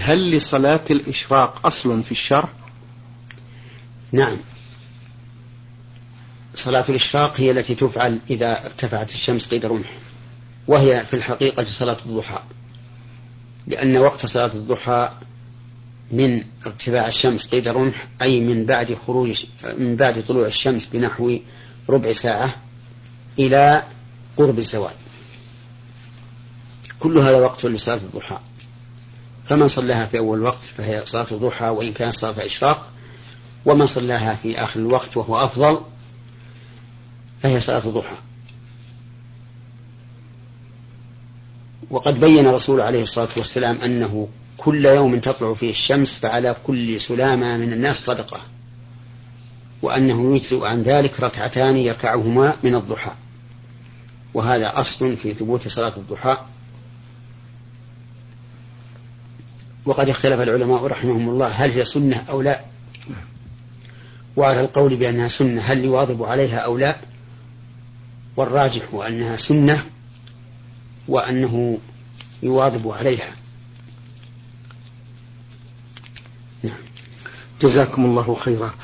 هل لصلاة الإشراق أصل في الشرع؟ نعم، صلاة الإشراق هي التي تفعل إذا ارتفعت الشمس قيد رمح، وهي في الحقيقة صلاة الضحى، لأن وقت صلاة الضحى من ارتفاع الشمس قيد رمح، أي من بعد طلوع الشمس بنحو ربع ساعة إلى قرب الزوال، كل هذا وقت لصلاة الضحى. فمن صلاها في أول وقت فهي صلاة الضحى وإن كانت صلاة إشراق، ومن صلاها في آخر الوقت وهو أفضل فهي صلاة الضحى. وقد بين الرسول عليه الصلاة والسلام أنه كل يوم تطلع فيه الشمس فعلى كل سلامة من الناس صدقة، وأنه يجزئ عن ذلك ركعتان يركعهما من الضحى، وهذا أصل في ثبوت صلاة الضحى. وقد اختلف العلماء رحمهم الله هل هي سنة أو لا، وعلى القول بأنها سنة هل يواظب عليها أو لا، والراجح أنها سنة وأنه يواظب عليها. نعم، جزاكم الله خيرا.